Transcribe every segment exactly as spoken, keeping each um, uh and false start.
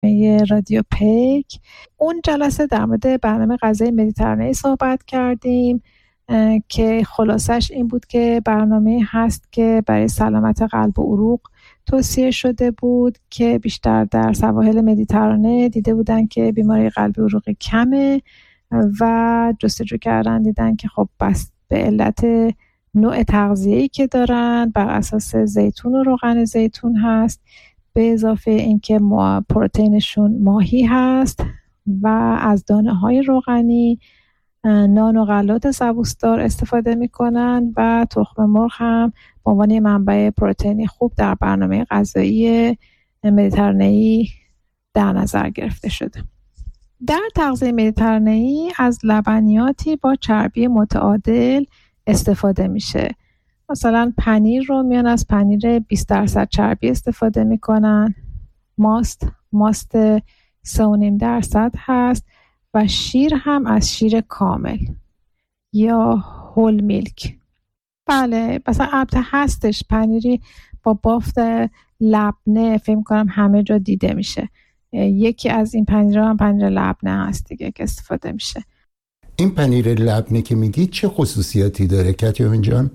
رادیو پیک. اون جلسه در مورد برنامه غذایی مدیترانه‌ای صحبت کردیم که خلاصش این بود که برنامه هست که برای سلامت قلب و عروق توصیه شده بود که بیشتر در سواحل مدیترانه دیده بودن که بیماری قلب و عروق کمه و جستجو کردن دیدن که خب بس به علت نوع تغذیه‌ای که دارن بر اساس زیتون و روغن زیتون هست، به اضافه اینکه پروتئینشون ماهی هست و از دانه‌های روغنی، نان و غلات سبوسدار استفاده میکنن و تخم مرغ هم به عنوان منبع پروتئینی خوب در برنامه غذایی مدیترانه‌ای در نظر گرفته شده. در تغذیه مدیترانه‌ای از لبنیاتی با چربی متعادل استفاده میشه. مثلا پنیر رو میان از پنیر بیست درصد چربی استفاده میکنن، ماست ماست سه و نیم درصد هست و شیر هم از شیر کامل یا هول میلک. بله مثلا البته هستش پنیری با بافت لبنه، فکر می‌کنم همه جا دیده میشه. یکی از این پنیرها هم پنیر لبنه هست دیگه که استفاده میشه. این پنیر لبنه که میگید چه خصوصیاتی داره کاتیامین جان؟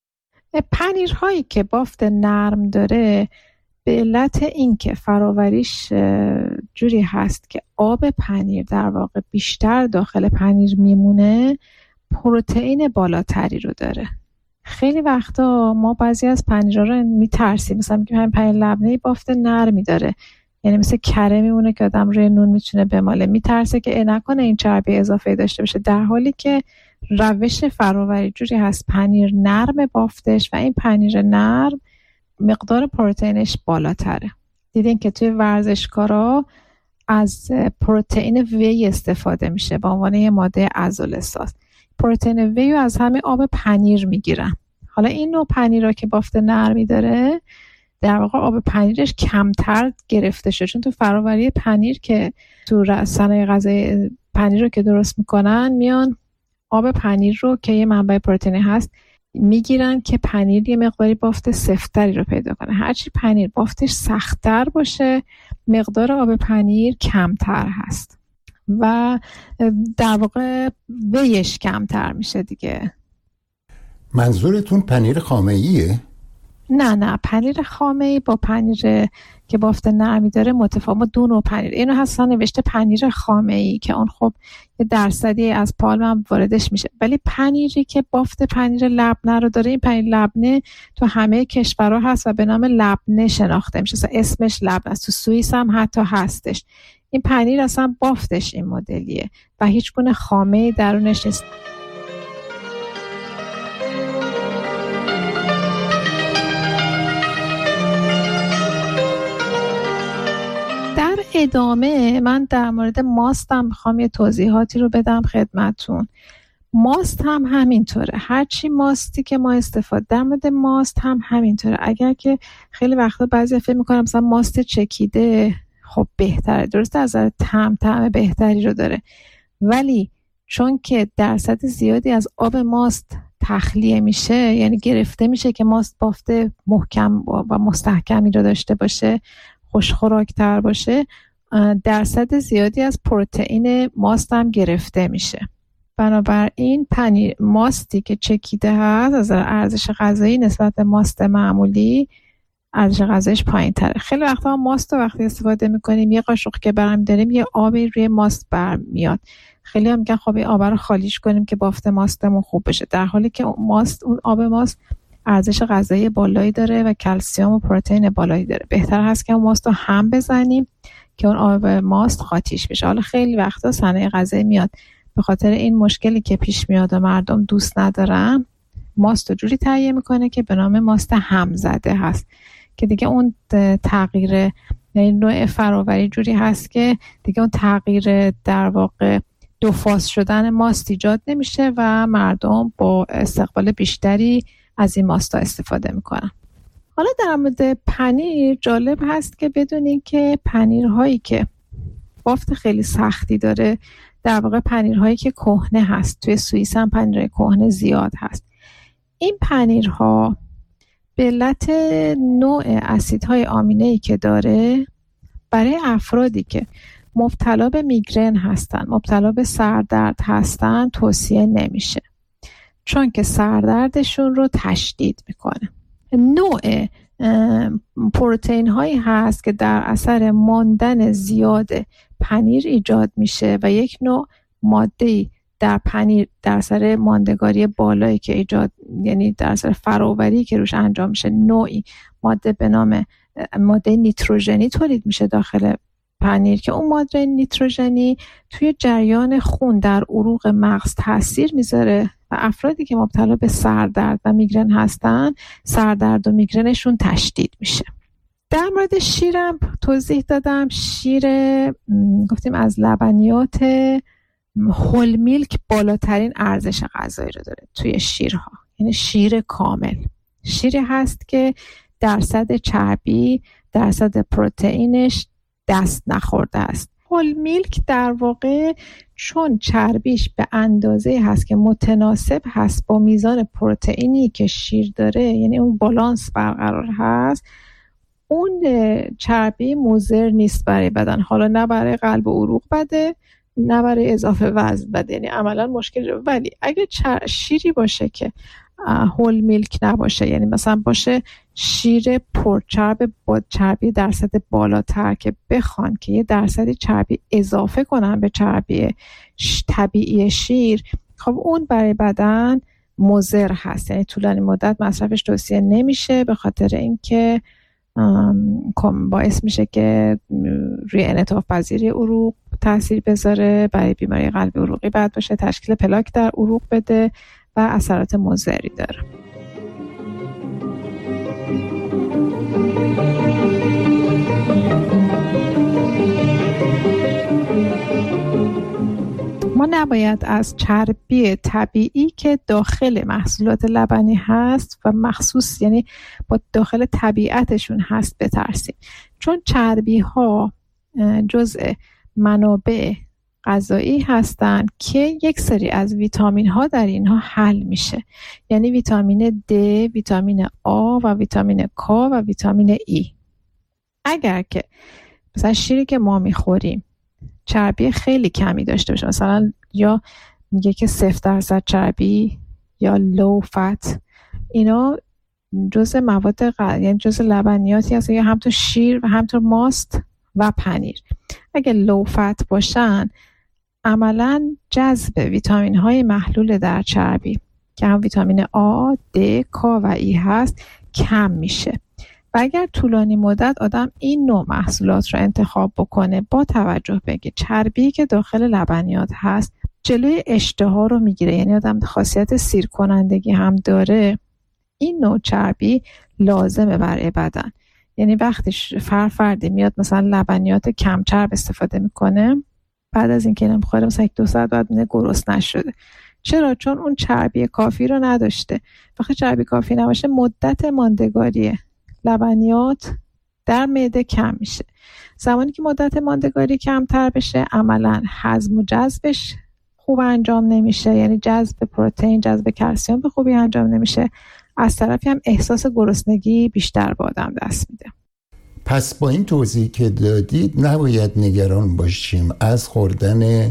پنیرهایی که بافت نرم داره به علت این که فراوریش جوری هست که آب پنیر در واقع بیشتر داخل پنیر میمونه، پروتئین بالاتری رو داره. خیلی وقتا ما بعضی از پنیرها رو میترسیم، مثلا میگیم همین پنیر لبنه‌ای بافت نرمی داره، یعنی مثل کره میمونه که آدم روی نون میتونه بماله، میترسه که نکنه این چربی اضافه داشته باشه، در حالی که روش فراوری جوری هست پنیر نرم بافتش و این پنیر نرم مقدار پروتئینش بالاتره. دیدین که توی ورزشکارا از پروتئین وی استفاده میشه به عنوان یه ماده عضله‌ساز. پروتئین وی رو از همین آب پنیر میگیرن. حالا این نوع پنیرها که بافت نرمی داره در واقع آب پنیرش کمتر گرفته شده، چون تو فراوری پنیر که تو صنایع غذایی پنیر رو که درست میکنن میان آب پنیر رو که یه منبع پروتئینی هست میگیرن که پنیر یه مقداری بافت سفتری رو پیدا کنه. هرچی پنیر بافتش سخت‌تر باشه مقدار آب پنیر کمتر هست و در واقع ویش کمتر میشه دیگه. منظورتون پنیر خامه‌ایه؟ نه نه پنیر خامه‌ای با پنیر که بافت نرمی داره متفاوت. ما دو نوع پنیر، اینو هستن نوشته پنیر خامه‌ای که اون خب یه درصدی از پالم هم واردش میشه، ولی پنیری که بافت پنیر لبنه رو داره، این پنیر لبنه تو همه کشورها هست و به نام لبنه شناخته میشه، اصلا اسمش لبنه است. تو سوئیس هم حتی هستش. این پنیر اصلا بافتش این مدلیه و هیچ گونه خامه‌ای درونش نیست. ادامه من در مورد ماست هم میخوام یه توضیحاتی رو بدم خدمتون. ماست هم همینطوره، هرچی ماستی که ما استفاده در مورد ماست هم همینطوره. اگر که خیلی وقتا بعضی فکر میکنم مثلا ماست چکیده خب بهتره، درسته از نظر طعم طعم بهتری رو داره، ولی چون که درصد زیادی از آب ماست تخلیه میشه، یعنی گرفته میشه که ماست بافت محکم و مستحکمی رو داشته باشه، خوشخوراکتر باشه، درصد زیادی از پروتئین ماست هم گرفته میشه. بنابراین پنیر ماستی که چکیده هست از ارزش غذایی نسبت به ماست معمولی ارزش غذایش پایین تره. خیلی وقتا ماست رو وقتی استفاده میکنیم یه قاشق که برمی داریم یه آبی روی ماست برمیاد، خیلی هم میگن خب این آب رو خالیش کنیم که بافت ماستمون خوب بشه، در حالی که ماست اون آب ماست ارزش غذایی بالایی داره و کلسیم و پروتئین بالایی داره. بهتر هست که اون ماست رو هم بزنیم که اون آب ماست قاطیش بشه. حالا خیلی وقتا صنایع غذایی میاد به خاطر این مشکلی که پیش میاد و مردم دوست ندارن، ماست رو جوری تهیه میکنه که به نام ماست همزده هست که دیگه اون تغییر نوع فراوری جوری هست که دیگه اون تغییر در واقع دو فاز شدن ماست ایجاد نمیشه و مردم با استقبال بیشتری از این ماستا استفاده میکنن. حالا در مورد پنیر جالب هست که بدونین که پنیرهایی که بافت خیلی سختی داره در واقع پنیرهایی که کهنه هست، توی سوئیس هم پنیرهای کهنه زیاد هست. این پنیرها به علت نوع اسیدهای آمینه‌ای که داره برای افرادی که مبتلا به میگرن هستن، مبتلا به سردرد هستن توصیه نمیشه، چون که سردردشون رو تشدید میکنه. نوع پروتئین هایی هست که در اثر ماندن زیاد پنیر ایجاد میشه و یک نوع ماده‌ای در پنیر در اثر ماندگاری بالایی که ایجاد، یعنی در اثر فراوری که روش انجام میشه، نوعی ماده به نام ماده نیتروژنی تولید میشه داخل پنیر که اون ماده نیتروژنی توی جریان خون در عروق مغز تاثیر میذاره و افرادی که مبتلا به سردرد و میگرن هستن، سردرد و میگرنشون تشدید میشه. در مورد شیرم توضیح دادم. شیر گفتیم از لبنیات هول میلک بالاترین ارزش غذایی رو داره توی شیرها، یعنی شیر کامل. شیری هست که درصد چربی، درصد پروتئینش دست نخورده است. هول میلک در واقع چون چربیش به اندازه هست که متناسب هست با میزان پروتئینی که شیر داره، یعنی اون بالانس برقرار هست، اون چربی مضر نیست برای بدن. حالا نه برای قلب و عروق بده، نه برای اضافه وزن بده، یعنی عملا مشکل. ولی اگه شیری باشه که هول میلک نباشه، یعنی مثلا باشه شیر پرچرب با چربی درصد بالاتر که بخوان که یه درصدی چربی اضافه کنن به چربی طبیعی شیر، خب اون برای بدن مضر هست، یعنی طولانی مدت مصرفش توصیه نمیشه، به خاطر اینکه باعث میشه که روی انعطاف پذیری عروق تاثیر بذاره، برای بیماری قلبی عروقی بد باشه، تشکیل پلاک در عروق بده و اثرات مضری داره. ما نباید از چربی طبیعی که داخل محصولات لبنی هست و مخصوص یعنی با داخل طبیعتشون هست بترسیم، چون چربی ها جزء منابع غذایی هستند که یک سری از ویتامین ها در اینها حل میشه، یعنی ویتامین د، ویتامین آ و ویتامین کا و ویتامین ای. اگر که مثلا شیری که ما میخوریم چربی خیلی کمی داشته باشه، مثلا یا میگه که صفر درصد چربی یا لو فت، اینا جزء مواد غذایی، یعنی جزء لبنیاتی هست، یا هم تو شیر و هم تو ماست و پنیر. اگه لو فت باشن عملاً جذب ویتامین های محلول در چربی که هم ویتامین آ، د، کا و ای هست کم میشه. و اگر طولانی مدت آدم این نوع محصولات رو انتخاب بکنه با توجه به اینکه چربی که داخل لبنیات هست جلوی اشتها رو میگیره، یعنی آدم خاصیت سیر کنندگی هم داره، این نوع چربی لازمه برای بدن. یعنی وقتی فر فردی میاد مثلا لبنیات کم چرب استفاده میکنه، بعد از اینکه اینو میخوره مثلا یک دو ساعت بعد میگه گرسنه نشده. چرا؟ چون اون چربی کافی رو نداشته. وقتی چربی کافی نباشه مدت ماندگاری لبنیات در معده کم میشه. زمانی که مدت ماندگاری کمتر بشه عملاً هضم و جذبش خوب انجام نمیشه، یعنی جذب پروتئین، جذب کلسیم به خوبی انجام نمیشه. از طرفی هم احساس گرسنگی بیشتر به آدم دست میده. پس با این توضیح که دادید نباید نگران باشیم از خوردن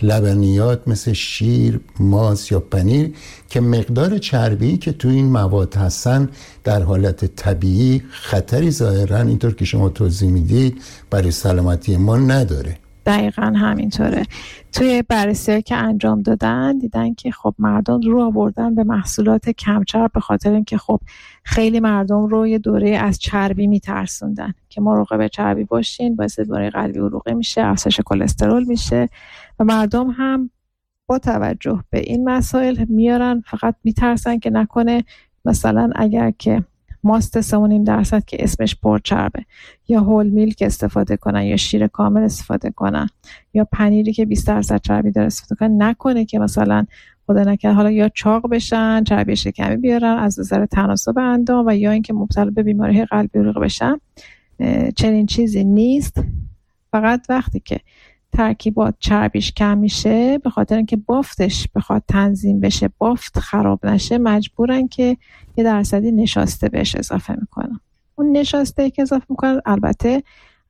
لبنیات مثل شیر، ماست یا پنیر که مقدار چربی که تو این مواد هستن در حالت طبیعی خطری ظاهراً اینطور که شما توضیح میدید برای سلامتی ما نداره. دقیقاً همینطوره. توی بررسی‌هایی که انجام دادن دیدن که خب مردم رو آوردن به محصولات کم چرب به خاطر اینکه خب خیلی مردم رو یه دوره از چربی میترسوندن که مراقب چربی باشین، باعث بیماری قلبی عروقی میشه، افزایش کلسترول میشه و مردم هم با توجه به این مسائل میارن فقط میترسن که نکنه مثلا اگر که ماست سه و نیم درصد که اسمش پرچربه یا هول میلک استفاده کنن یا شیر کامل استفاده کنن یا پنیری که بیست درصد چربی داره استفاده کنن، نکنه که مثلا خدا نکنه حالا یا چاق بشن، چربی شکمی بیارن از نظر تناسب اندام و یا اینکه مبتلا به بیماری قلبی عروقی بشن. چنین چیزی نیست. فقط وقتی که ترکیبات چربیش کم میشه به خاطر اینکه بافتش بخواد تنظیم بشه، بافت خراب نشه، مجبورن که یه درصدی نشاسته بهش اضافه میکنن. اون نشاسته که اضافه میکنن البته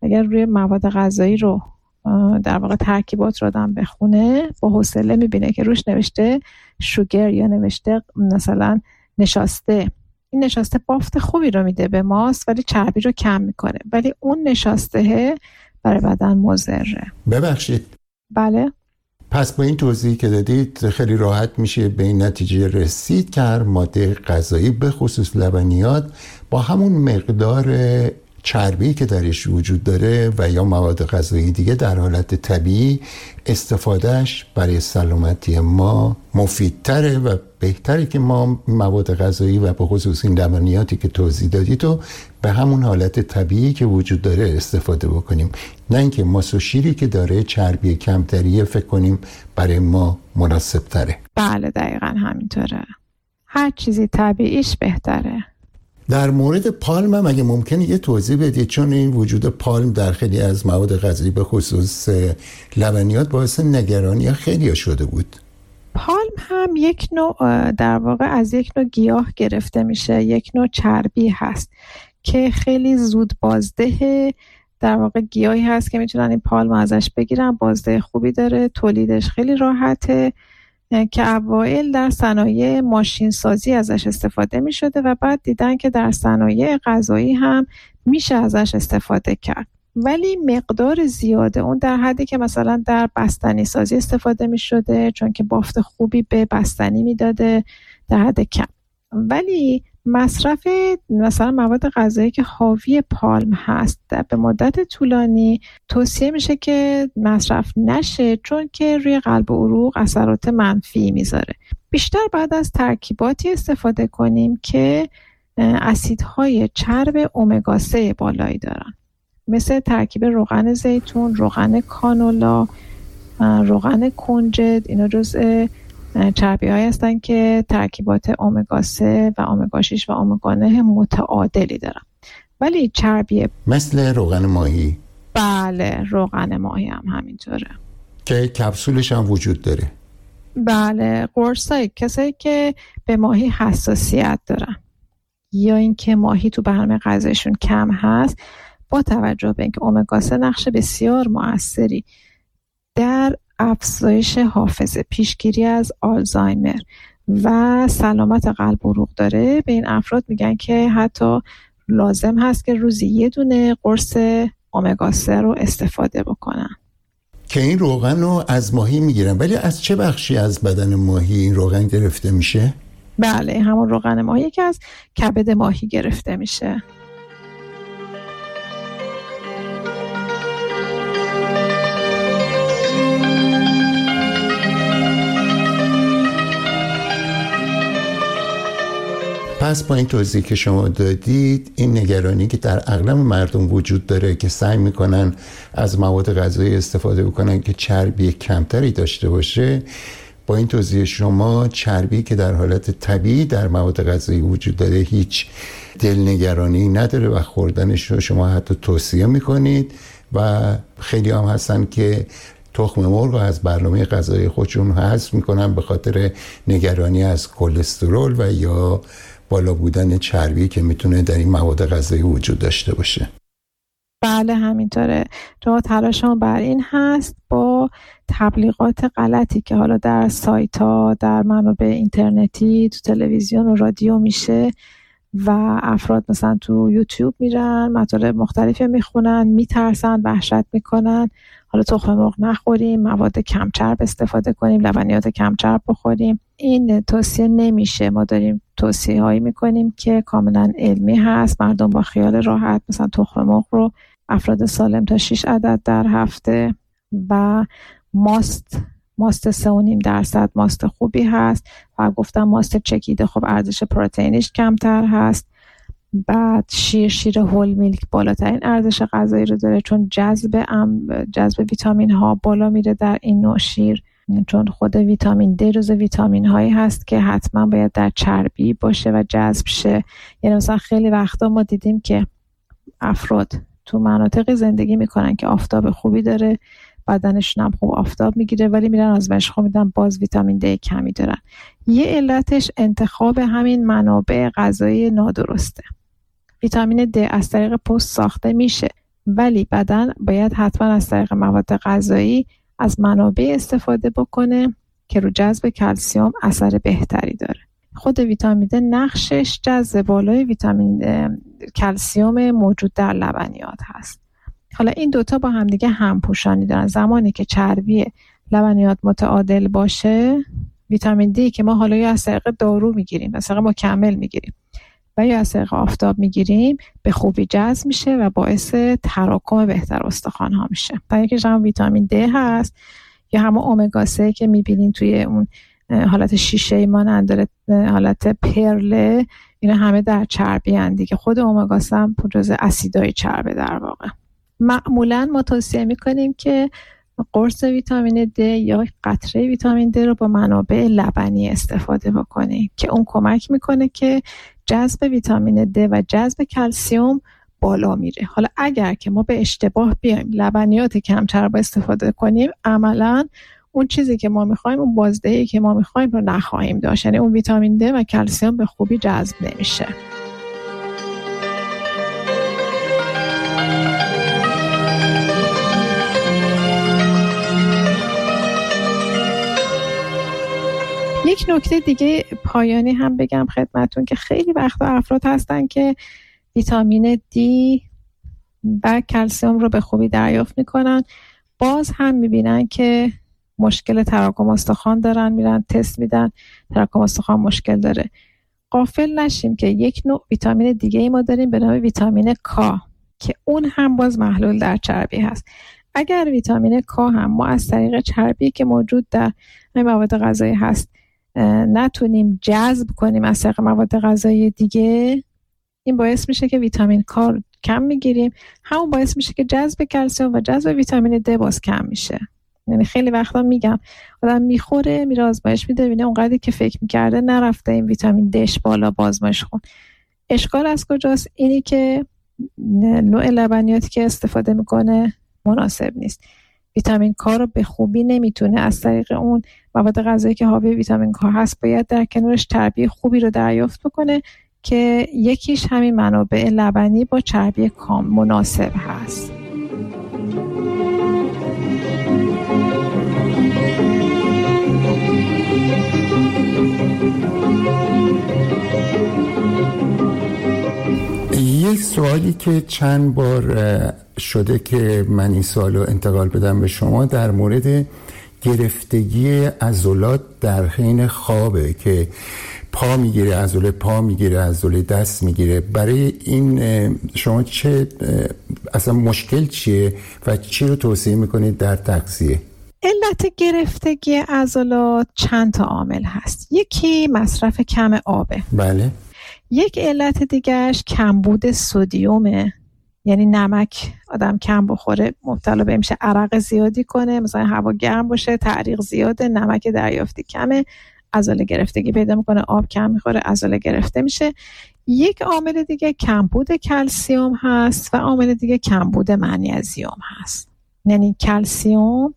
اگر روی مواد غذایی رو در واقع ترکیبات رو آدم بخونه با حوصله میبینه که روش نوشته شوگر یا نوشته مثلا نشاسته. این نشاسته بافت خوبی رو میده به ماست ولی چربی رو کم میکنه، ولی اون نشاسته برای بدن مضره. ببخشید. بله. پس با این توضیحی که دادید خیلی راحت میشه به این نتیجه رسید که هر ماده غذایی به خصوص لبنیات با همون مقدار چربی که درش وجود داره و یا مواد غذایی دیگه در حالت طبیعی استفادهش برای سلامتی ما مفیدتره و بهتره که ما مواد غذایی و به خصوص این لبنیاتی که توضیح دادید رو به همون حالت طبیعی که وجود داره استفاده بکنیم، نه اینکه ماست و شیری که داره چربی کمتری فکر کنیم برای ما مناسب تره. بله دقیقاً همینطوره، هر چیزی طبیعیش بهتره. در مورد پالم هم اگه ممکنه یه توضیح بدید، چون این وجود پالم در خیلی از مواد غذایی به خصوص لبنیات باعث نگرانی خیلی شده بود. پالم هم یک نوع در واقع از یک نوع گیاه گرفته میشه، یک نوع چربی هست که خیلی زود بازده در واقع گیاهی هست که میتونن این پالم ازش بگیرن، بازده خوبی داره، تولیدش خیلی راحته که اوایل در صنایع ماشین سازی ازش استفاده می شده و بعد دیدن که در صنایع غذایی هم میشه ازش استفاده کرد، ولی مقدار زیاده، اون در حدی که مثلا در بستنی سازی استفاده می شده چون که بافت خوبی به بستنی می داده در حد کم، ولی مصرف مثلا مواد غذایی که حاوی پالم هست به مدت طولانی توصیه میشه که مصرف نشه چون که روی قلب و عروق اثرات منفی میذاره. بیشتر بعد از ترکیباتی استفاده کنیم که اسیدهای چرب امگا سه بالایی دارن، مثل ترکیب روغن زیتون، روغن کانولا، روغن کنجد. اینا جزء چربی های هستن که ترکیبات امگا سه و امگا شش و امگا نه متعادلی دارن، ولی چربی مثل روغن ماهی. بله روغن ماهی هم همینطوره که کپسولش هم وجود داره. بله قرصای کسایی که به ماهی حساسیت دارن یا اینکه ماهی تو برنامه غذایشون کم هست، با توجه به اینکه امگا سه نقش بسیار مؤثری در افزایش حافظه، پیشگیری از آلزایمر و سلامت قلب و عروق داره، به این افراد میگن که حتی لازم هست که روزی یه دونه قرص امگا سه رو استفاده بکنن. که این روغن رو از ماهی میگیرن، ولی از چه بخشی از بدن ماهی این روغن گرفته میشه؟ بله همون روغن ماهی که از کبد ماهی گرفته میشه. پس با این توضیح که شما دادید، این نگرانی که در اغلب مردم وجود داره که سعی میکنن از مواد غذایی استفاده بکنن که چربی کمتری داشته باشه، با این توضیح شما چربی که در حالت طبیعی در مواد غذایی وجود داره هیچ دلنگرانی نداره و خوردنش رو شما حتی توصیه میکنید و خیلی هم هستن که تخم مرغ از برنامه غذایی خودشون حذف میکنن به خاطر نگرانی از کلسترول و یا بالا بودن چربی که میتونه در این مواد غذایی وجود داشته باشه. بله همینطوره. جا تلاشمون بر این هست با تبلیغات غلطی که حالا در سایت ها، در منابع اینترنتی، تو تلویزیون و رادیو میشه و افراد مثلا تو یوتیوب میرن مطالب مختلفی میخونن، میترسن، وحشت میکنن حالا تخم مرغ نخوریم، مواد کم چرب استفاده کنیم، لبنیات کم چرب بخوریم. این توصیه نمیشه. ما داریم توصیه هایی میکنیم که کاملا علمی هست، مردم با خیال راحت مثلا تخم مرغ رو افراد سالم تا شش عدد در هفته و ماست ماست سه و نیم درصد ماست خوبی هست و گفتم ماست چکیده خب ارزش پروتئینش کمتر هست. بعد شیر شیر هول میلک بالاترین ارزش غذایی رو داره چون جذب جذب ویتامین ها بالا میره در این نوع شیر، چون خود ویتامین دی جزو ویتامین هایی هست که حتما باید در چربی باشه و جذب شه. یعنی مثلا خیلی وقتا ما دیدیم که افراد تو مناطقی زندگی میکنن که آفتاب خوبی داره، بدنشون هم خوب آفتاب میگیره، ولی میرن آزمایش خون میدن باز ویتامین دی کمی دارن. یه علتش انتخاب همین منابع غذایی نادرسته. ویتامین دی از طریق پوست ساخته میشه ولی بدن باید حتما از طریق مواد غذایی از منابع استفاده بکنه که رو جذب کلسیم اثر بهتری داره. خود ویتامین د نقشش جذب بالای ویتامین کلسیم موجود در لبنیات هست. حالا این دوتا با همدیگه همپوشانی دارن. زمانی که چربی لبنیات متعادل باشه، ویتامین دی که ما حالا یا از طریق دارو میگیریم، از طریق مکمل میگیریم و یا از طریق آفتاب میگیریم، به خوبی جذب میشه و باعث تراکم بهتر استخوان ها میشه. تا اینکه هم ویتامین د هست یا همون امگا سه که میبینین توی اون حالت شیشه مانند داره، حالت پرله، اینا همه در چربی هستند دیگه. خود امگا سه هم جزء اسیدهای چربه در واقع. معمولا ما توصیه میکنیم که قرص ویتامین د یا قطره ویتامین د رو با منابع لبنی استفاده بکنیم که اون کمک میکنه که جذب ویتامین د و جذب کلسیم بالا میره. حالا اگر که ما به اشتباه بیایم لبنیات کم چرب استفاده کنیم، عملاً اون چیزی که ما میخوایم، اون بازدهی که ما میخوایم رو نخواهیم داشت، یعنی اون ویتامین د و کلسیم به خوبی جذب نمیشه. یک نکته دیگه پایانی هم بگم خدمتون که خیلی وقتا افراد هستن که ویتامین دی و کلسیم رو به خوبی دریافت میکنن، باز هم میبینن که مشکل تراکم استخوان دارن، میرن تست میدن تراکم استخوان مشکل داره. غافل نشیم که یک نوع ویتامین دیگه ای ما داریم به نام ویتامین کا که اون هم باز محلول در چربی هست. اگر ویتامین کا هم ما از طریق چربی که موجود در مواد غذایی هست نتونیم جذب کنیم از طریق مواد غذایی دیگه، این باعث میشه که ویتامین کا کم میگیریم، همون باعث میشه که جذب کلسیم و جذب ویتامین د باز کم میشه. یعنی خیلی وقتا میگم آدم میخوره میره آزمایش میده ببینه اونقدری که فکر میکرده نرفته، این ویتامین دش بالا با آزمایش خون. اشکال از کجاست؟ اینی که نوع لبنیاتی که استفاده میکنه مناسب نیست. ویتامین کا رو به خوبی نمیتونه از طریق اون مواد غذایی که حاوی ویتامین کا هست، باید در کنارش چربی خوبی رو دریافت بکنه که یکیش همین منابع لبنی با چربی کام مناسب هست. یک سوالی که چند بار شده که من این سوالو انتقال بدم به شما در مورد گرفتگی عضلات در حین خوابه که پا میگیره عضله پا میگیره عضله دست میگیره. برای این شما چه اصلا مشکل چیه و چی رو توصیه میکنید در تغذیه؟ علت گرفتگی عضلات چند تا عامل هست. یکی مصرف کم آبه. بله. یک علت دیگهش کمبود سدیومه، یعنی نمک آدم کم بخوره مبتلا به میشه عرق زیادی کنه، مثلا هوا گرم باشه تعریق زیاده، نمک دریافتی کمه، عضله گرفتگی پیدا میکنه، آب کم میخوره عضله گرفته میشه. یک عامل دیگه کمبود کلسیم هست و عامل دیگه کمبود منیزیم هست. یعنی کلسیم،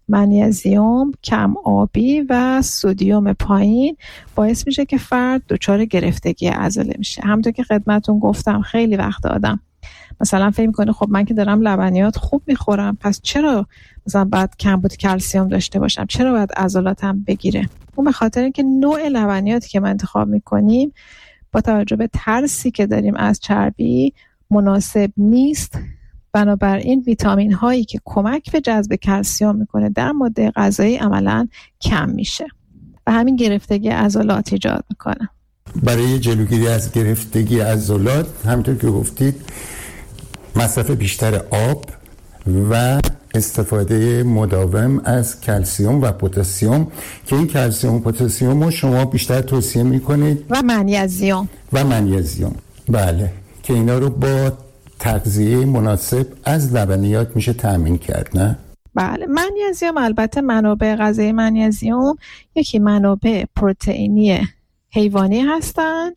منیزیم کم آبی و سدیم پایین باعث میشه که فرد دچار گرفتگی عضله میشه. همونطور که خدمتون گفتم خیلی وقت آدم مثلا فکر میکنه خب من که دارم لبنیات خوب میخورم پس چرا مثلا باید کمبود کلسیم داشته باشم، چرا باید عضلاتم بگیره؟ اون به خاطر اینکه نوع لبنیاتی که ما انتخاب میکنیم با توجه به ترسی که داریم از چربی مناسب نیست. بنابراین ویتامین هایی که کمک به جذب کلسیم میکنه در ماده غذایی عملاً کم میشه و همین گرفتگی عضلات ایجاد میکنه. برای جلوگیری از گرفتگی عضلات همونطور که گفتید مصرف بیشتر آب و استفاده مداوم از کلسیم و پتاسیم که این کلسیم و پتاسیم رو شما بیشتر توصیه میکنید و منیزیم و منیزیم بله که اینا رو با تغذیه مناسب از لبنیات میشه تامین کرد. نه؟ بله. منیزیم البته منابع غذایی منیزیم یکی منابع پروتئینی حیوانی هستن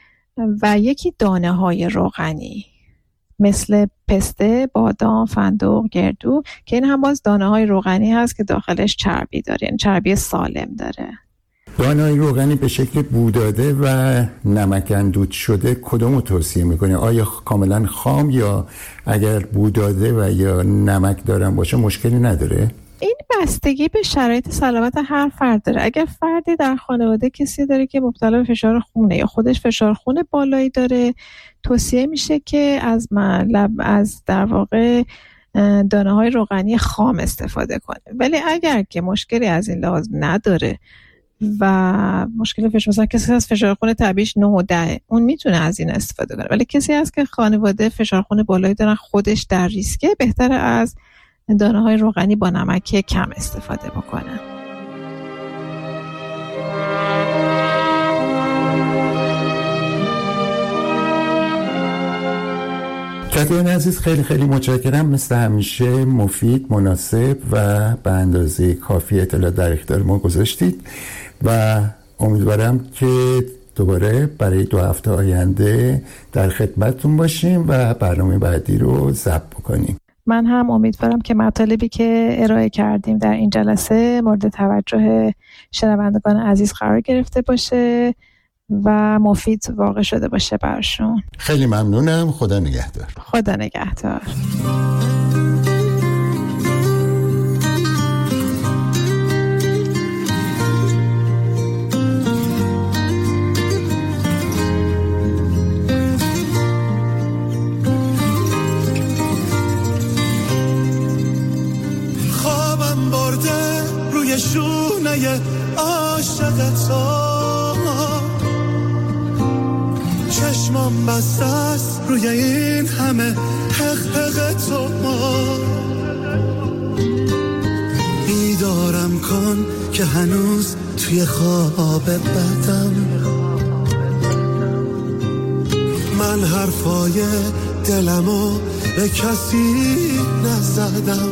و یکی دانه های روغنی مثل پسته، بادام، فندق، گردو که این هم باز دانه های روغنی هست که داخلش چربی داره، یعنی چربی سالم داره. دانه‌های روغنی به شکل بوداده و نمک‌اندود شده کدوم رو توصیه میکنه؟ آیا کاملا خام یا اگر بوداده و یا نمک دارن باشه مشکلی نداره؟ این بستگی به شرایط سلامت هر فرد داره. اگر فردی در خانواده کسی داره که مبتلا به فشار خونه یا خودش فشار خون بالایی داره، توصیه میشه که از لب از در واقع دانه‌های روغنی خام استفاده کنه. ولی اگر که مشکلی از این لحاظ نداره و مشکل فشار، مثلا کسی از فشار خون طبیعیش نه و ده، اون میتونه از این استفاده کنه. ولی کسی هست که خانواده فشار خون بالایی دارن، خودش در ریسکه، بهتره از دانه‌های روغنی با نمک کم استفاده بکنن. کاترین عزیز خیلی خیلی متشکرم، مثل همیشه مفید، مناسب و به اندازه کافی اطلاع در اختیار ما گذاشتید و امیدوارم که دوباره برای دو هفته آینده در خدمتتون باشیم و برنامه بعدی رو ضبط بکنیم. من هم امیدوارم که مطالبی که ارائه کردیم در این جلسه مورد توجه شنوندگان عزیز قرار گرفته باشه و مفید واقع شده باشه برشون. خیلی ممنونم. خدا نگهدار. خدا نگهدار. خوابم برده روی شونه عاشقت، چشمام بسته است روی این همه حق حق تو. بیدارم کن که هنوز توی خواب بدم، من حرفای دلمو به کسی نزدم.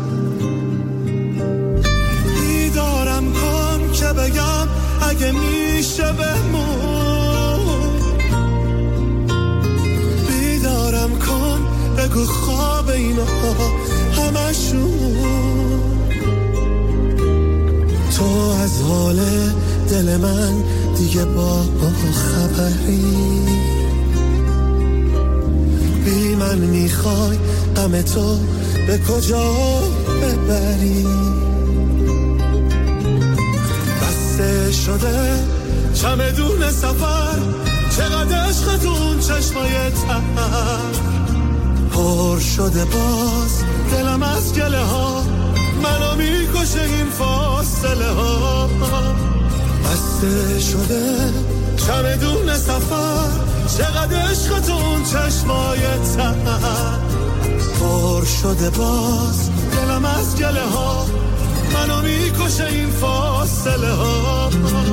بیدارم کن که بگم اگه میشه بمون، بگو خواب اینا همشون. تو از حال دل من دیگه با خبری، بی من میخوای غم تو به کجا ببری. بسته شده چمدون سفر، چقدر عشقتون چشمای تر، پر شده باز دلم از گله ها، منو میکشه این فاصله ها. بسته شده چمدون سفر، چقدر عشقتون چشمای تر، پر شده باز دلم از گله ها، منو میکشه این فاصله ها.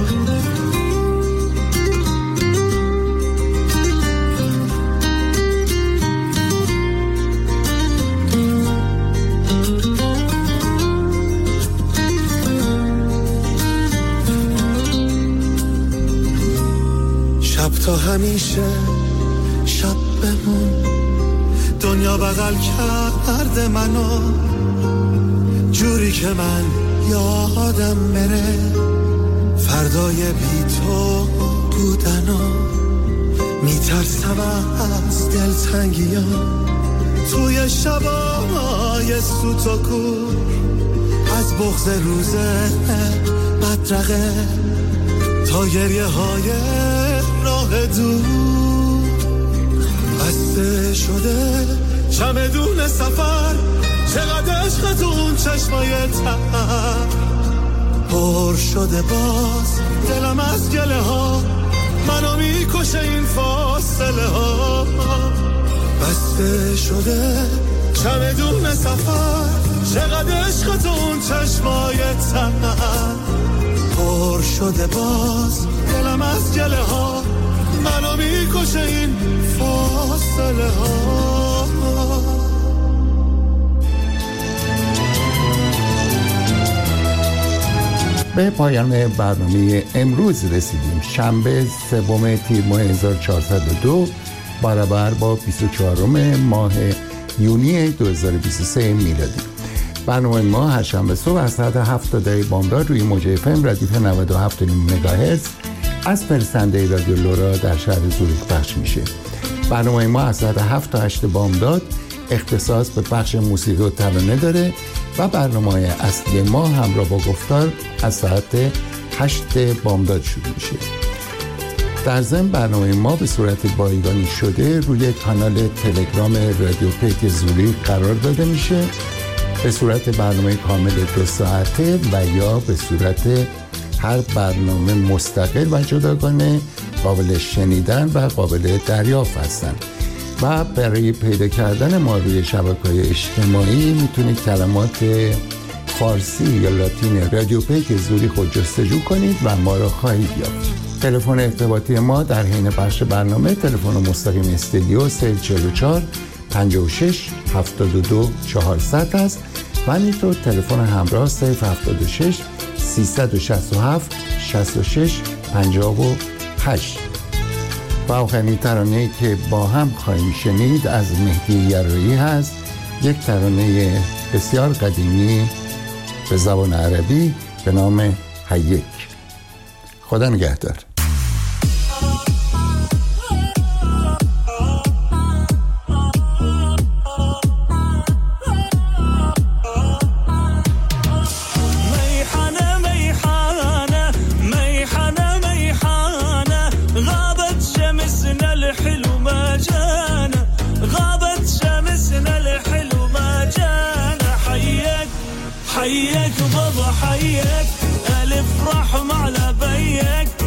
تا همیشه شب بمون، دنیا بغل کرده منو جوری که من یادم بره فردای بی تو بودنو. میترسم از دلتنگیام توی شبای سوت و کور، از بغض روز بدرقه تا گریه های راه دور. بسته شده چمدون سفر، چقدر عشقتون چشمای تر، پر شده باز دلم از گله ها، منو میکشه این فاصله ها. بسته شده چمدون سفر، چقدر عشقتون چشمای تر، پر شده باز دلم از گله ها، منو میکشه این فاصله ها. به پایان برنامه امروز رسیدیم. شنبه سوم تیر ماه هزار و چهارصد و دو برابر با بیست و چهارم ماه یونی دو هزار و بیست و سه میلادی. برنامه ما هر شنبه صبح از ساعت هفت تا ده بامداد روی موج اف ام ردیف نود و هفت مگاهرتز از پرسنده رادیو لورا در شهر زوریخ پخش میشه. برنامه ما از ساعت هفت تا هشت بامداد اختصاص به بخش موسیقی و ترانه داره و برنامه اصلی ما همراه با گفتار از ساعت هشت بامداد شروع میشه. در ضمن برنامه ما به صورت بایگانی شده روی کانال تلگرام رادیو پیک زوریخ قرار داده میشه به صورت برنامه کامل دو ساعته و یا به صورت هر برنامه مستقل و جداگانه قابل شنیدن و قابل دریافت هستن. و برای پیدا کردن ما روی شبکه‌های اجتماعی میتونید کلمات فارسی یا لاتین رادیو پیک زوریخ رو جستجو کنید و ما را خواهید یافت. تلفن ارتباطی ما در حین پخش برنامه تلفن مستقیم استودیو صفر چهل و چهار پنجاه و شش هفتاد و دو چهارصد است و همینطور تلفن همراه صفر هفتاد و شش سیصد و شصت و هفت شصت و شش پنجاه و هشت. و آخرین ترانه‌ای که با هم خواهیم شنید از مهدی یرایی هست، یک ترانه بسیار قدیمی به زبان عربی به نام هیک. خدا نگهدار. حيك بابا حيك ألف رحمة على بيك